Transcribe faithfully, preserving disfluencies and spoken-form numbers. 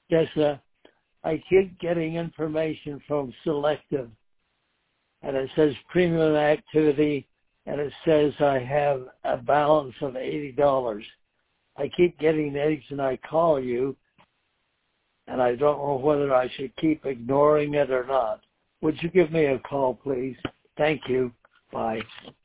Yes, uh, I keep getting information from Selective, and it says premium activity, and it says I have a balance of eighty dollars. I keep getting these, and I call you, and I don't know whether I should keep ignoring it or not. Would you give me a call, please? Thank you. Bye.